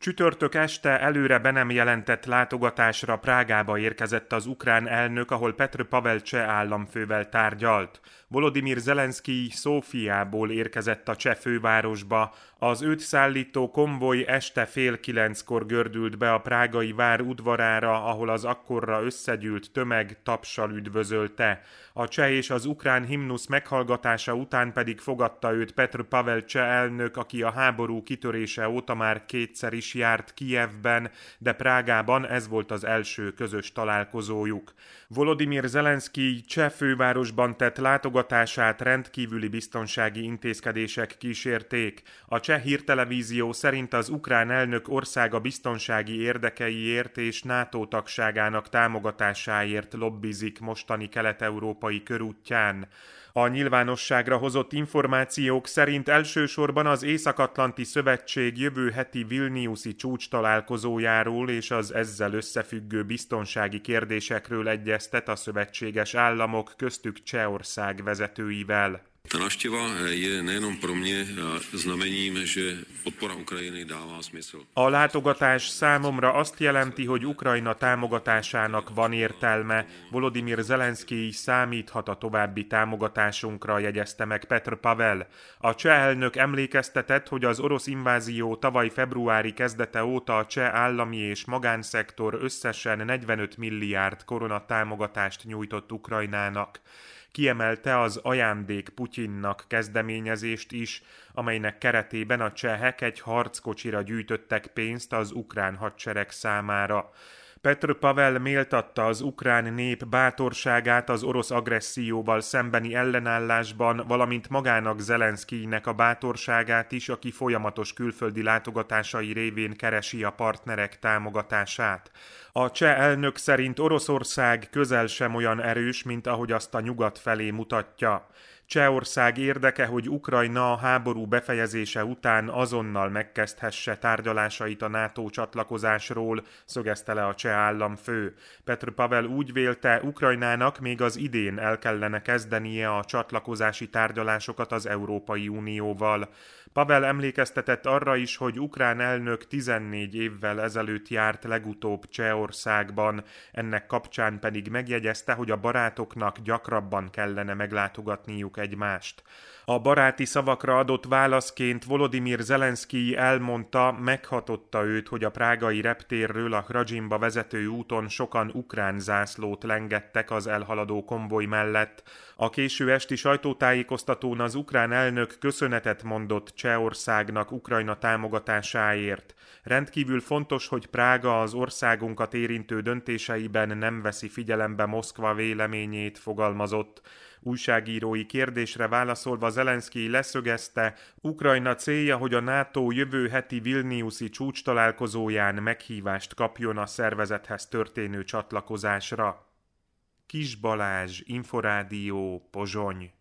Csütörtök este előre be nem jelentett látogatásra Prágába érkezett az ukrán elnök, ahol Petr Pavel cseh államfővel tárgyalt. Volodymyr Zelenszkij Szófiából érkezett a cseh fővárosba. Az őt szállító konvoj este 8:30-kor gördült be a prágai vár udvarára, ahol az akkorra összegyűlt tömeg tapssal üdvözölte. A cseh és az ukrán himnusz meghallgatása után pedig fogadta őt Petr Pavel cseh elnök, aki a háború kitörése óta már kétszer is járt Kijevben, de Prágában ez volt az első közös találkozójuk. Volodymyr Zelenszkij cseh fővárosban tett látogatását rendkívüli biztonsági intézkedések kísérték. A cseh hírtelevízió szerint az ukrán elnök országa biztonsági érdekeiért és NATO tagságának támogatásáért lobbizik mostani kelet-európai körútján. A nyilvánosságra hozott információk szerint elsősorban az Észak-Atlanti Szövetség jövő heti Vilniuszi csúcstalálkozójáról és az ezzel összefüggő biztonsági kérdésekről egyeztet a szövetséges államok, köztük Csehország vezetőivel. Ta návštěva je nejenom pro mě znamením, že podpora Ukrajiny dává smysl. A látogatás számomra azt jelenti, hogy Ukrajna támogatásának van értelme. Volodymyr Zelenszkij számíthat a további támogatásunkra, jegyezte meg Petr Pavel. A cseh elnök emlékeztetett, hogy az orosz invázió tavaly februári kezdete óta a cseh állami és magánszektor összesen 45 milliárd korona támogatást nyújtott Ukrajnának. Kiemelte az Ajándék Putyinnak kezdeményezést is, amelynek keretében a csehek egy harckocsira gyűjtöttek pénzt az ukrán hadsereg számára. Petr Pavel méltatta az ukrán nép bátorságát az orosz agresszióval szembeni ellenállásban, valamint magának Zelenszkijnek a bátorságát is, aki folyamatos külföldi látogatásai révén keresi a partnerek támogatását. A cseh elnök szerint Oroszország közel sem olyan erős, mint ahogy azt a nyugat felé mutatja. Csehország érdeke, hogy Ukrajna a háború befejezése után azonnal megkezdhesse tárgyalásait a NATO csatlakozásról, szögezte le a cseh államfő. Petr Pavel úgy vélte, Ukrajnának még az idén el kellene kezdenie a csatlakozási tárgyalásokat az Európai Unióval. Pavel emlékeztetett arra is, hogy ukrán elnök 14 évvel ezelőtt járt legutóbb Csehországban, ennek kapcsán pedig megjegyezte, hogy a barátoknak gyakrabban kellene meglátogatniuk egymást. A baráti szavakra adott válaszként Volodymyr Zelenszkij elmondta, meghatotta őt, hogy a prágai reptérről a Hradzsimba vezető úton sokan ukrán zászlót lengettek az elhaladó konvoj mellett. A késő esti sajtótájékoztatón az ukrán elnök köszönetet mondott Csehországnak Ukrajna támogatásáért. Rendkívül fontos, hogy Prága az országunkat érintő döntéseiben nem veszi figyelembe Moszkva véleményét, fogalmazott. Újságírói kérdésre válaszolva Zelenszkij leszögezte, Ukrajna célja, hogy a NATO jövő heti Vilniuszi csúcstalálkozóján meghívást kapjon a szervezethez történő csatlakozásra. Kis Balázs, Inforádió, Pozsony.